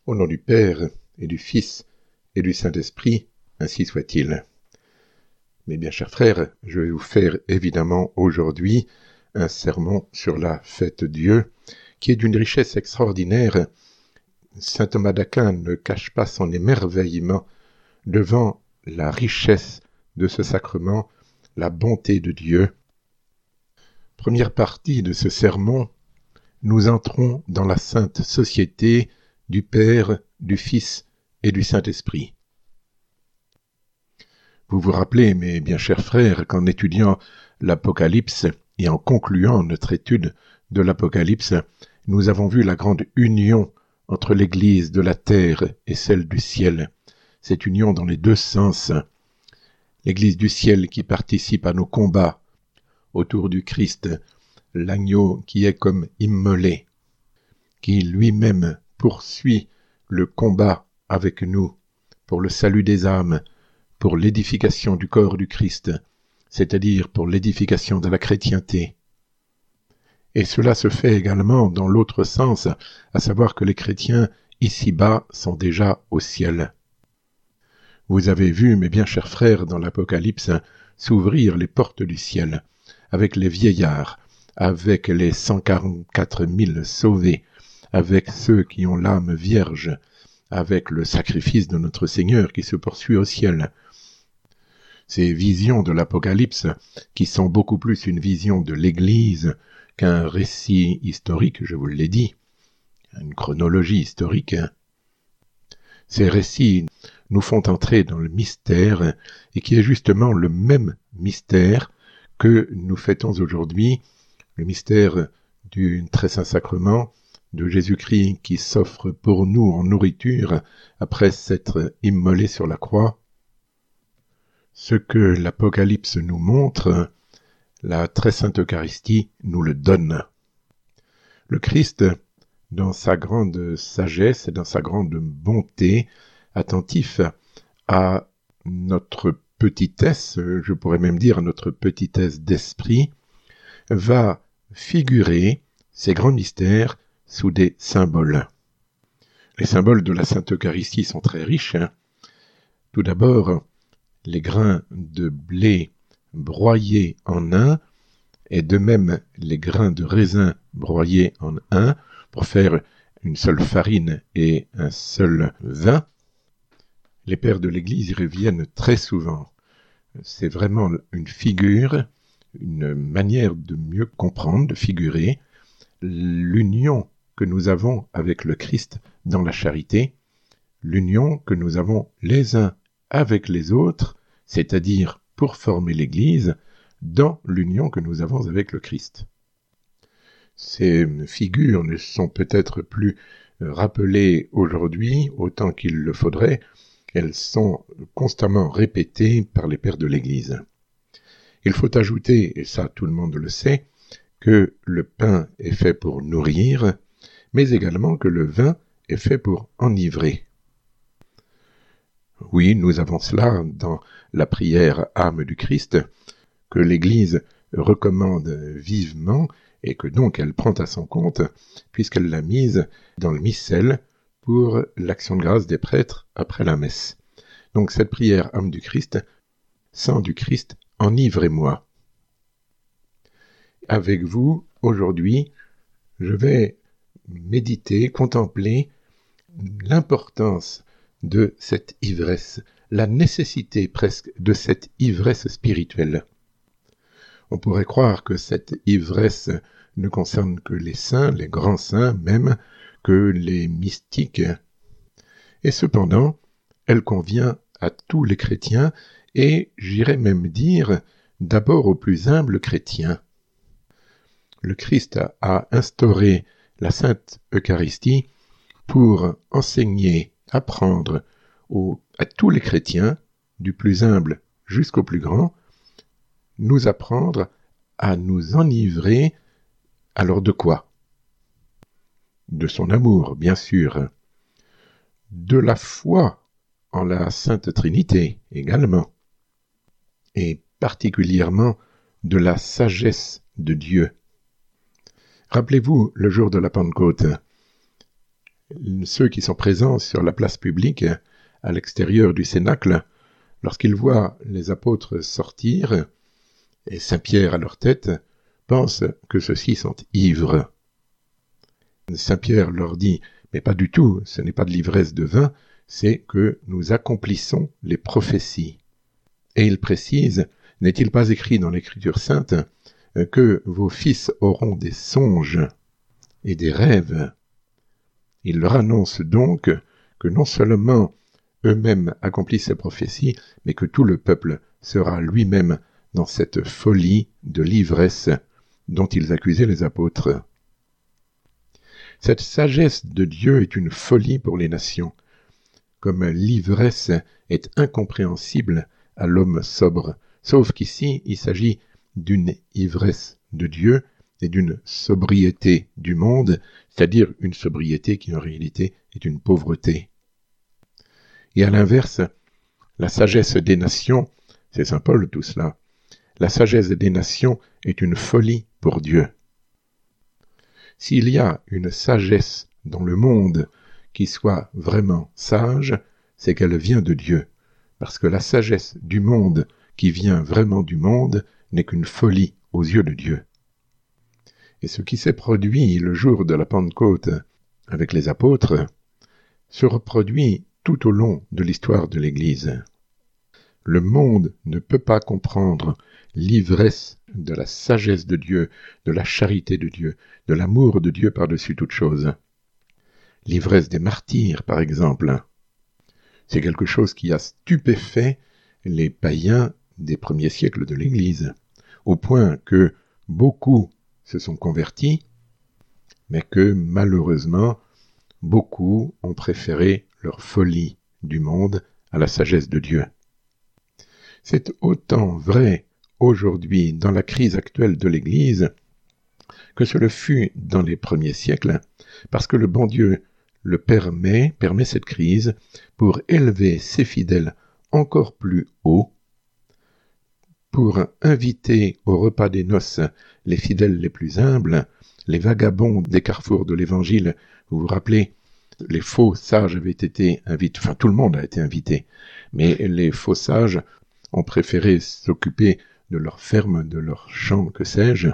Au nom du Père, et du Fils, et du Saint-Esprit, ainsi soit-il. Mes bien chers frères, je vais vous faire évidemment aujourd'hui un sermon sur la fête Dieu, qui est d'une richesse extraordinaire. Saint Thomas d'Aquin ne cache pas son émerveillement devant la richesse de ce sacrement, la bonté de Dieu. Première partie de ce sermon, nous entrons dans la sainte société du Père, du Fils et du Saint-Esprit. Vous vous rappelez, mes bien chers frères, qu'en étudiant l'Apocalypse et en concluant notre étude de l'Apocalypse, nous avons vu la grande union entre l'Église de la terre et celle du ciel. Cette union dans les deux sens. L'Église du ciel qui participe à nos combats autour du Christ, l'agneau qui est comme immolé, qui lui-même poursuit le combat avec nous pour le salut des âmes, pour l'édification du corps du Christ, c'est-à-dire pour l'édification de la chrétienté. Et cela se fait également dans l'autre sens, à savoir que les chrétiens ici-bas sont déjà au ciel. Vous avez vu, mes bien chers frères, dans l'Apocalypse, s'ouvrir les portes du ciel, avec les vieillards, avec les 144 000 sauvés, avec ceux qui ont l'âme vierge, avec le sacrifice de notre Seigneur qui se poursuit au ciel. Ces visions de l'Apocalypse, qui sont beaucoup plus une vision de l'Église qu'un récit historique, je vous l'ai dit, une chronologie historique. Ces récits nous font entrer dans le mystère, et qui est justement le même mystère que nous fêtons aujourd'hui, le mystère du très saint sacrement, de Jésus-Christ qui s'offre pour nous en nourriture après s'être immolé sur la croix. Ce que l'Apocalypse nous montre, la très sainte Eucharistie nous le donne. Le Christ, dans sa grande sagesse et dans sa grande bonté, attentif à notre petitesse, je pourrais même dire à notre petitesse d'esprit, va figurer ces grands mystères sous des symboles. Les symboles de la Sainte Eucharistie sont très riches. Tout d'abord, les grains de blé broyés en un, et de même les grains de raisin broyés en un, pour faire une seule farine et un seul vin. Les pères de l'Église y reviennent très souvent. C'est vraiment une figure, une manière de mieux comprendre, de figurer l'union que nous avons avec le Christ dans la charité, l'union que nous avons les uns avec les autres, c'est-à-dire pour former l'Église, dans l'union que nous avons avec le Christ. Ces figures ne sont peut-être plus rappelées aujourd'hui autant qu'il le faudrait, elles sont constamment répétées par les pères de l'Église. Il faut ajouter, et ça tout le monde le sait, que le pain est fait pour nourrir, mais également que le vin est fait pour enivrer. Oui, nous avons cela dans la prière âme du Christ, que l'Église recommande vivement et que donc elle prend à son compte, puisqu'elle l'a mise dans le missel pour l'action de grâce des prêtres après la messe. Donc cette prière âme du Christ, sang du Christ, enivrez-moi. Avec vous, aujourd'hui, je vais méditer, contempler l'importance de cette ivresse, la nécessité presque de cette ivresse spirituelle. On pourrait croire que cette ivresse ne concerne que les saints, les grands saints même, que les mystiques. Et cependant, elle convient à tous les chrétiens et, j'irais même dire, d'abord aux plus humbles chrétiens. Le Christ a instauré la Sainte Eucharistie pour enseigner, apprendre à tous les chrétiens, du plus humble jusqu'au plus grand, nous apprendre à nous enivrer. Alors de quoi ? De son amour, bien sûr. De la foi en la Sainte Trinité également. Et particulièrement de la sagesse de Dieu. Rappelez-vous le jour de la Pentecôte. ceux qui sont présents sur la place publique, à l'extérieur du cénacle, lorsqu'ils voient les apôtres sortir, et Saint-Pierre à leur tête, pensent que ceux-ci sont ivres. Saint-Pierre leur dit, mais pas du tout, ce n'est pas de l'ivresse de vin, c'est que nous accomplissons les prophéties. Et il précise, n'est-il pas écrit dans l'Écriture sainte que vos fils auront des songes et des rêves? Il leur annonce donc que non seulement eux-mêmes accomplissent ces prophéties, mais que tout le peuple sera lui-même dans cette folie de l'ivresse dont ils accusaient les apôtres. Cette sagesse de Dieu est une folie pour les nations, comme l'ivresse est incompréhensible à l'homme sobre, sauf qu'ici il s'agit d'une ivresse de Dieu et d'une sobriété du monde, c'est-à-dire une sobriété qui en réalité est une pauvreté. Et à l'inverse, la sagesse des nations, c'est Saint Paul tout cela, la sagesse des nations est une folie pour Dieu. S'il y a une sagesse dans le monde qui soit vraiment sage, c'est qu'elle vient de Dieu, parce que la sagesse du monde qui vient vraiment du monde n'est qu'une folie aux yeux de Dieu. Et ce qui s'est produit le jour de la Pentecôte avec les apôtres se reproduit tout au long de l'histoire de l'Église. Le monde ne peut pas comprendre l'ivresse de la sagesse de Dieu, de la charité de Dieu, de l'amour de Dieu par-dessus toute chose. L'ivresse des martyrs, par exemple, c'est quelque chose qui a stupéfait les païens des premiers siècles de l'Église, au point que beaucoup se sont convertis, mais que malheureusement, beaucoup ont préféré leur folie du monde à la sagesse de Dieu. C'est autant vrai aujourd'hui dans la crise actuelle de l'Église que ce le fut dans les premiers siècles, parce que le bon Dieu le permet cette crise pour élever ses fidèles encore plus haut, pour inviter au repas des noces les fidèles les plus humbles, les vagabonds des carrefours de l'Évangile. Vous vous rappelez, les faux sages avaient été invités, enfin tout le monde a été invité, mais les faux sages ont préféré s'occuper de leur ferme, de leur champ, que sais-je.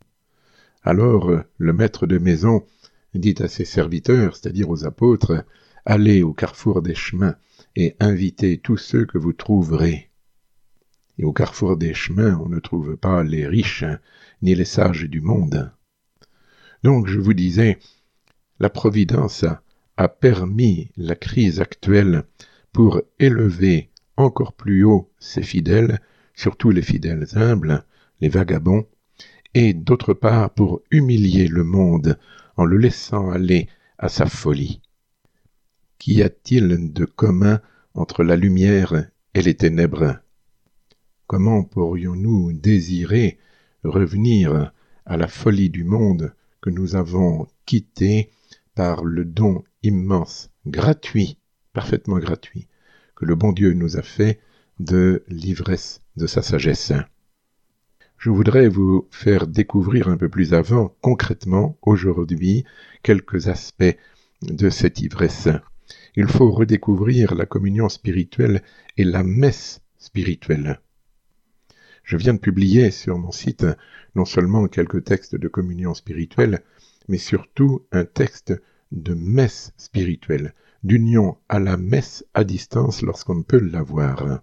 Alors le maître de maison dit à ses serviteurs, c'est-à-dire aux apôtres, « Allez au carrefour des chemins et invitez tous ceux que vous trouverez. » Et au carrefour des chemins, on ne trouve pas les riches, ni les sages du monde. Donc je vous disais, la Providence a permis la crise actuelle pour élever encore plus haut ses fidèles, surtout les fidèles humbles, les vagabonds, et d'autre part pour humilier le monde en le laissant aller à sa folie. Qu'y a-t-il de commun entre la lumière et les ténèbres? Comment pourrions-nous désirer revenir à la folie du monde que nous avons quittée par le don immense, gratuit, parfaitement gratuit, que le bon Dieu nous a fait de l'ivresse de sa sagesse? Je voudrais vous faire découvrir un peu plus avant, concrètement, aujourd'hui, quelques aspects de cette ivresse. Il faut redécouvrir la communion spirituelle et la messe spirituelle. Je viens de publier sur mon site non seulement quelques textes de communion spirituelle, mais surtout un texte de messe spirituelle, d'union à la messe à distance lorsqu'on ne peut l'avoir.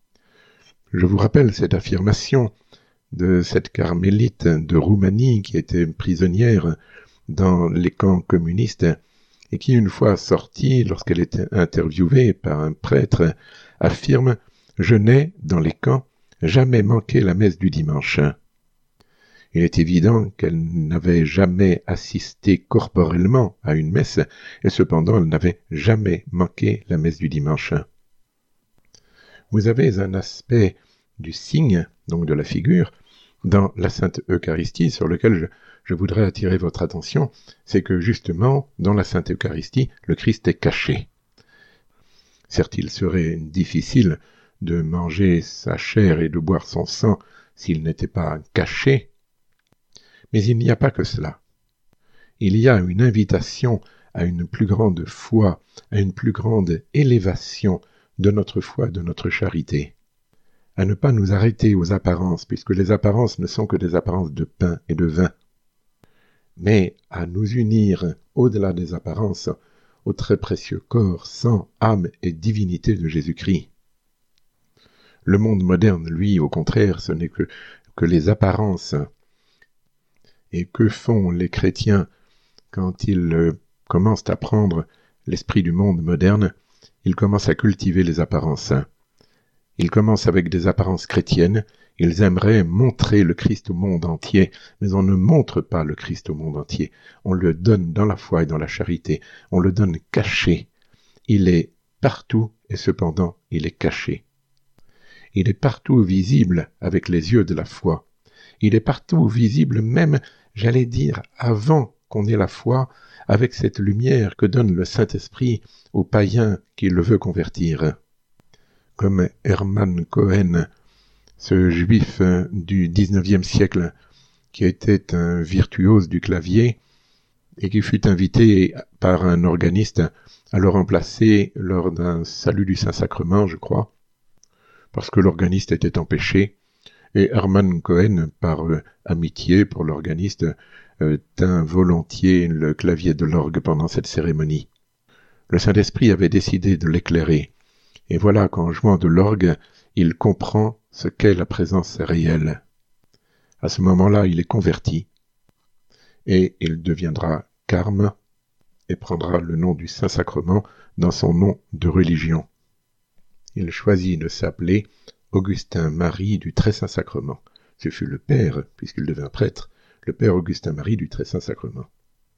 Je vous rappelle cette affirmation de cette carmélite de Roumanie qui était prisonnière dans les camps communistes et qui, une fois sortie, lorsqu'elle était interviewée par un prêtre, affirme « Je n'ai, dans les camps, jamais manqué la messe du dimanche ». Il est évident qu'elle n'avait jamais assisté corporellement à une messe, et cependant elle n'avait jamais manqué la messe du dimanche. Vous avez un aspect du signe, donc de la figure, dans la Sainte Eucharistie, sur lequel je voudrais attirer votre attention, c'est que justement, dans la Sainte Eucharistie, le Christ est caché. Certes, il serait difficile de manger sa chair et de boire son sang s'il n'était pas caché, mais il n'y a pas que cela. Il y a une invitation à une plus grande foi, à une plus grande élévation de notre foi, de notre charité, à ne pas nous arrêter aux apparences, puisque les apparences ne sont que des apparences de pain et de vin, mais à nous unir au-delà des apparences au très précieux corps, sang, âme et divinité de Jésus-Christ. Le monde moderne, lui, au contraire, ce n'est que les apparences. Et que font les chrétiens quand ils commencent à prendre l'esprit du monde moderne? Ils commencent à cultiver les apparences. Ils commencent avec des apparences chrétiennes. Ils aimeraient montrer le Christ au monde entier, mais on ne montre pas le Christ au monde entier. On le donne dans la foi et dans la charité. On le donne caché. Il est partout et cependant il est caché. Il est partout visible avec les yeux de la foi. Il est partout visible même, j'allais dire, avant qu'on ait la foi, avec cette lumière que donne le Saint-Esprit aux païens qui le veut convertir. Comme Hermann Cohen, ce juif du XIXe siècle, qui était un virtuose du clavier et qui fut invité par un organiste à le remplacer lors d'un salut du Saint-Sacrement, je crois, parce que l'organiste était empêché, et Hermann Cohen, par amitié pour l'organiste, tint volontiers le clavier de l'orgue pendant cette cérémonie. Le Saint-Esprit avait décidé de l'éclairer, et voilà qu'en jouant de l'orgue, il comprend ce qu'est la présence réelle. À ce moment-là, il est converti, et il deviendra carme, et prendra le nom du Saint-Sacrement dans son nom de religion. Il choisit de s'appeler Augustin-Marie du Très-Saint-Sacrement. Ce fut le père, puisqu'il devint prêtre, le père Augustin-Marie du Très-Saint-Sacrement.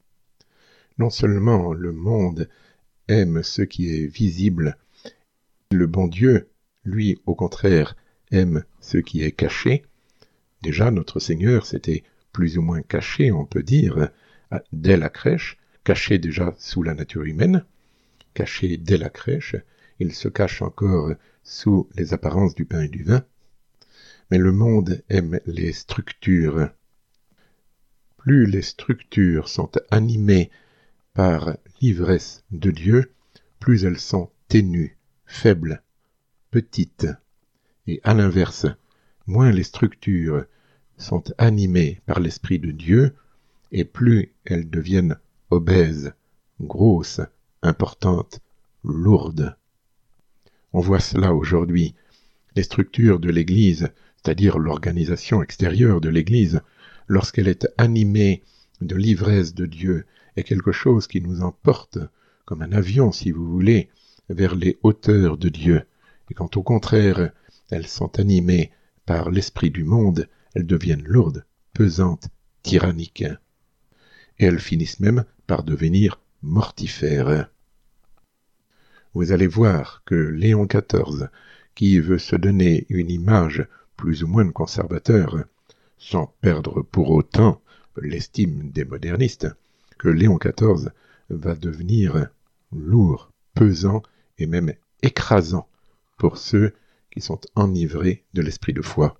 Non seulement le monde aime ce qui est visible, le bon Dieu, lui, au contraire, aime ce qui est caché. Déjà, notre Seigneur s'était plus ou moins caché, on peut dire, dès la crèche, caché déjà sous la nature humaine, caché dès la crèche. Il se cache encore sous les apparences du pain et du vin. Mais le monde aime les structures. Plus les structures sont animées par l'ivresse de Dieu, plus elles sont ténues, faibles, petites. Et à l'inverse, moins les structures sont animées par l'Esprit de Dieu, et plus elles deviennent obèses, grosses, importantes, lourdes. On voit cela aujourd'hui. Les structures de l'Église, c'est-à-dire l'organisation extérieure de l'Église, lorsqu'elle est animée de l'ivresse de Dieu, est quelque chose qui nous emporte, comme un avion si vous voulez, vers les hauteurs de Dieu. Et quand au contraire, elles sont animées par l'esprit du monde, elles deviennent lourdes, pesantes, tyranniques. Et elles finissent même par devenir mortifères. Vous allez voir que Léon XIV, qui veut se donner une image plus ou moins conservateur, sans perdre pour autant l'estime des modernistes, que Léon XIV va devenir lourd, pesant et même écrasant pour ceux qui sont enivrés de l'esprit de foi,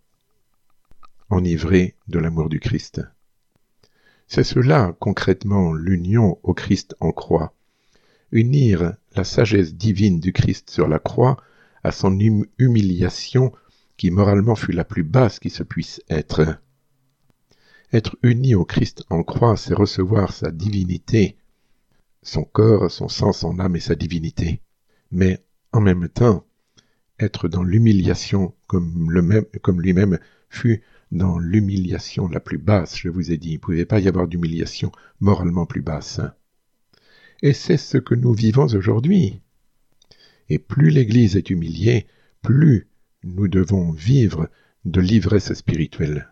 enivrés de l'amour du Christ. C'est cela, concrètement, l'union au Christ en croix. Unir la sagesse divine du Christ sur la croix à son humiliation qui moralement fut la plus basse qui se puisse être. Être uni au Christ en croix, c'est recevoir sa divinité, son corps, son sang, son âme et sa divinité. Mais en même temps, être dans l'humiliation comme lui-même fut dans l'humiliation la plus basse, je vous ai dit. Il ne pouvait pas y avoir d'humiliation moralement plus basse. Et c'est ce que nous vivons aujourd'hui. Et plus l'Église est humiliée, plus nous devons vivre de l'ivresse spirituelle.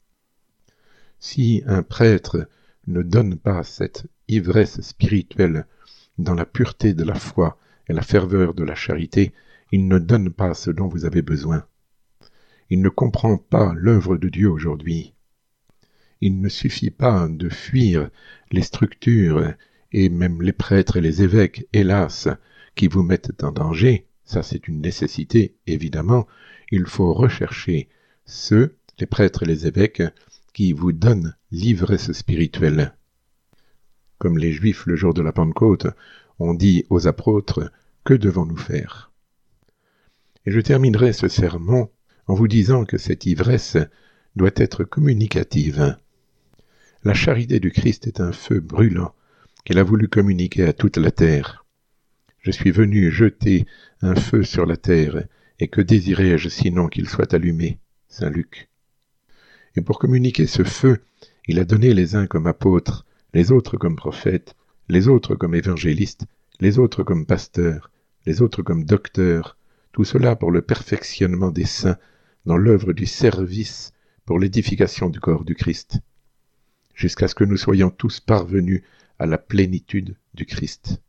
Si un prêtre ne donne pas cette ivresse spirituelle dans la pureté de la foi et la ferveur de la charité, il ne donne pas ce dont vous avez besoin. Il ne comprend pas l'œuvre de Dieu aujourd'hui. Il ne suffit pas de fuir les structures et même les prêtres et les évêques, hélas, qui vous mettent en danger. Ça, c'est une nécessité, évidemment. Il faut rechercher ceux, les prêtres et les évêques, qui vous donnent l'ivresse spirituelle. comme les Juifs le jour de la Pentecôte ont dit aux apôtres, « Que devons-nous faire ?» Et je terminerai ce sermon en vous disant que cette ivresse doit être communicative. La charité du Christ est un feu brûlant qu'il a voulu communiquer à toute la terre. Je suis venu jeter un feu sur la terre, et que désirais-je sinon qu'il soit allumé? Saint Luc. Et pour communiquer ce feu, il a donné les uns comme apôtres, les autres comme prophètes, les autres comme évangélistes, les autres comme pasteurs, les autres comme docteurs, tout cela pour le perfectionnement des saints, dans l'œuvre du service pour l'édification du corps du Christ, jusqu'à ce que nous soyons tous parvenus à la plénitude du Christ.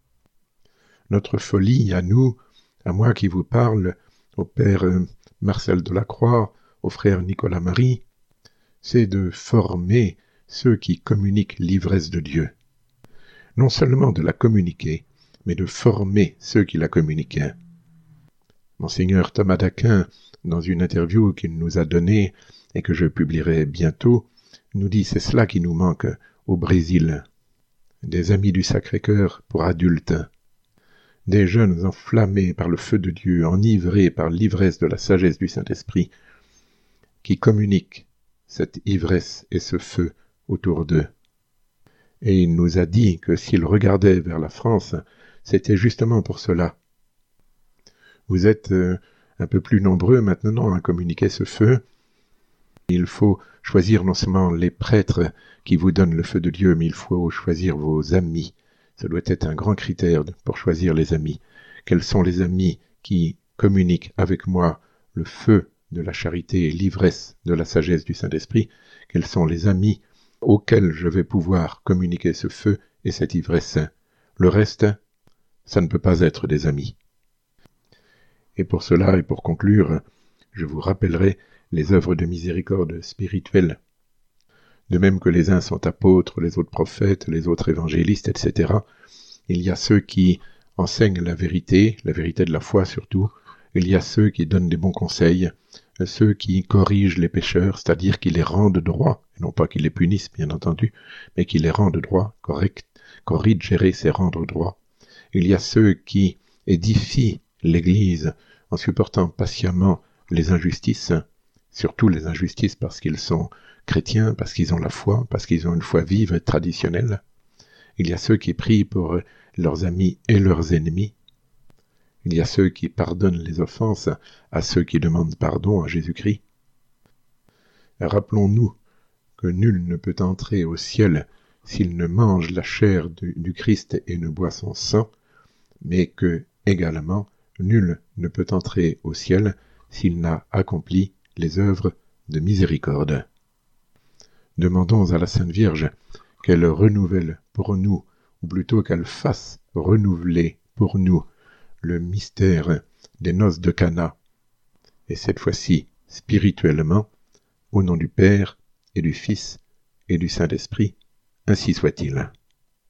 Notre folie à nous, à moi qui vous parle, au père Marcel Delacroix, au frère Nicolas Marie, c'est de former ceux qui communiquent l'ivresse de Dieu. Non seulement de la communiquer, mais de former ceux qui la communiquent. Monseigneur Thomas d'Aquin, dans une interview qu'il nous a donnée et que je publierai bientôt, nous dit c'est cela qui nous manque au Brésil. Des amis du Sacré-Cœur pour adultes, des jeunes enflammés par le feu de Dieu, enivrés par l'ivresse de la sagesse du Saint-Esprit, qui communiquent cette ivresse et ce feu autour d'eux. Et il nous a dit que s'il regardait vers la France, c'était justement pour cela. Vous êtes un peu plus nombreux maintenant à communiquer ce feu. Il faut choisir non seulement les prêtres qui vous donnent le feu de Dieu, mais il faut choisir vos amis. Ça doit être un grand critère pour choisir les amis. Quels sont les amis qui communiquent avec moi le feu de la charité et l'ivresse de la sagesse du Saint-Esprit? Quels sont les amis auxquels je vais pouvoir communiquer ce feu et cette ivresse? Le reste, ça ne peut pas être des amis. Et pour cela, et pour conclure, je vous rappellerai les œuvres de miséricorde spirituelle. De même que les uns sont apôtres, les autres prophètes, les autres évangélistes, etc., il y a ceux qui enseignent la vérité de la foi surtout, il y a ceux qui donnent des bons conseils, ceux qui corrigent les pécheurs, c'est-à-dire qui les rendent droits, non pas qui les punissent bien entendu, mais qui les rendent droits, corriger, c'est rendre droit. Il y a ceux qui édifient l'Église en supportant patiemment les injustices, surtout les injustices parce qu'ils sont chrétiens, parce qu'ils ont la foi, parce qu'ils ont une foi vive et traditionnelle. Il y a ceux qui prient pour leurs amis et leurs ennemis. Il y a ceux qui pardonnent les offenses à ceux qui demandent pardon à Jésus-Christ. Rappelons-nous que nul ne peut entrer au ciel s'il ne mange la chair du Christ et ne boit son sang, mais que, également, nul ne peut entrer au ciel s'il n'a accompli les œuvres de miséricorde. Demandons à la Sainte Vierge qu'elle renouvelle pour nous, ou plutôt qu'elle fasse renouveler pour nous le mystère des noces de Cana, et cette fois-ci spirituellement, au nom du Père et du Fils et du Saint-Esprit, ainsi soit-il.